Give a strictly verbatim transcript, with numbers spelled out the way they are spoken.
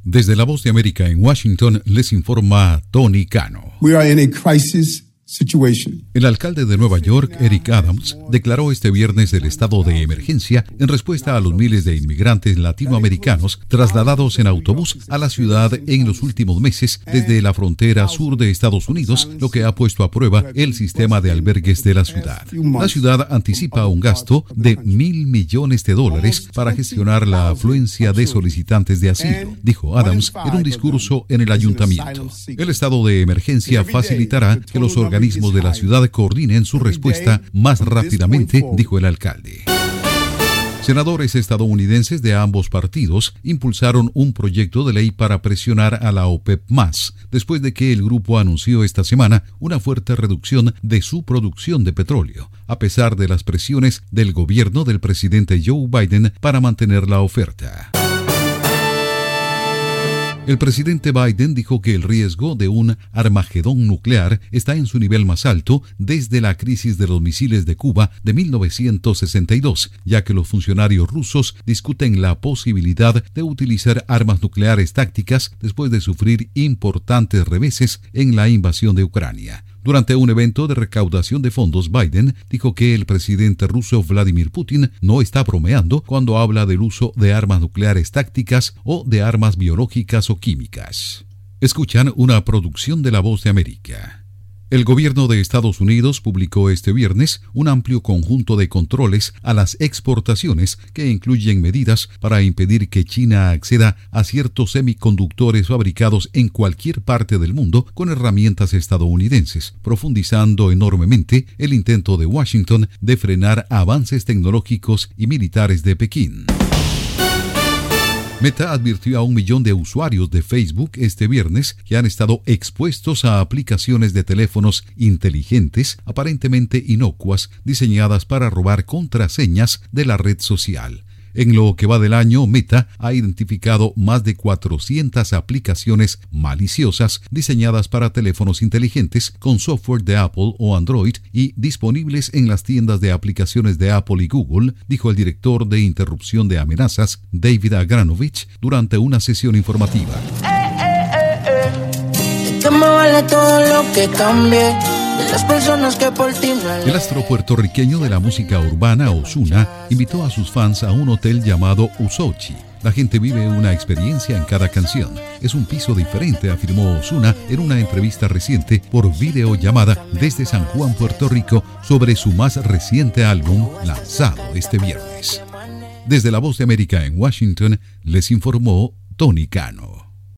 Desde La Voz de América en Washington les informa Tony Cano. We are in a crisis situation. El alcalde de Nueva York, Eric Adams, declaró este viernes el estado de emergencia en respuesta a los miles de inmigrantes latinoamericanos trasladados en autobús a la ciudad en los últimos meses desde la frontera sur de Estados Unidos, lo que ha puesto a prueba el sistema de albergues de la ciudad. La ciudad anticipa un gasto de mil millones de dólares para gestionar la afluencia de solicitantes de asilo, dijo Adams en un discurso en el ayuntamiento. El estado de emergencia facilitará que los organismos de la ciudad coordinen su respuesta más rápidamente, dijo el alcalde. Senadores estadounidenses de ambos partidos impulsaron un proyecto de ley para presionar a la OPEP más, después de que el grupo anunció esta semana una fuerte reducción de su producción de petróleo, a pesar de las presiones del gobierno del presidente Joe Biden para mantener la oferta. El presidente Biden dijo que el riesgo de un armagedón nuclear está en su nivel más alto desde la crisis de los misiles de Cuba de mil novecientos sesenta y dos, ya que los funcionarios rusos discuten la posibilidad de utilizar armas nucleares tácticas después de sufrir importantes reveses en la invasión de Ucrania. Durante un evento de recaudación de fondos, Biden dijo que el presidente ruso Vladimir Putin no está bromeando cuando habla del uso de armas nucleares tácticas o de armas biológicas o químicas. Escuchan una producción de La Voz de América. El gobierno de Estados Unidos publicó este viernes un amplio conjunto de controles a las exportaciones que incluyen medidas para impedir que China acceda a ciertos semiconductores fabricados en cualquier parte del mundo con herramientas estadounidenses, profundizando enormemente el intento de Washington de frenar avances tecnológicos y militares de Pekín. Meta advirtió a un millón de usuarios de Facebook este viernes que han estado expuestos a aplicaciones de teléfonos inteligentes aparentemente inocuas diseñadas para robar contraseñas de la red social. En lo que va del año, Meta ha identificado más de cuatrocientas aplicaciones maliciosas diseñadas para teléfonos inteligentes con software de Apple o Android y disponibles en las tiendas de aplicaciones de Apple y Google, dijo el director de interrupción de amenazas, David Agranovich, durante una sesión informativa. Eh, eh, eh, eh. Que me vale todo lo que cambie. Las personas que por ti me... El astro puertorriqueño de la música urbana, Ozuna, invitó a sus fans a un hotel llamado Usochi. La gente vive una experiencia en cada canción. Es un piso diferente, afirmó Ozuna en una entrevista reciente por videollamada desde San Juan, Puerto Rico, sobre su más reciente álbum lanzado este viernes. Desde La Voz de América en Washington, les informó Tony Cano.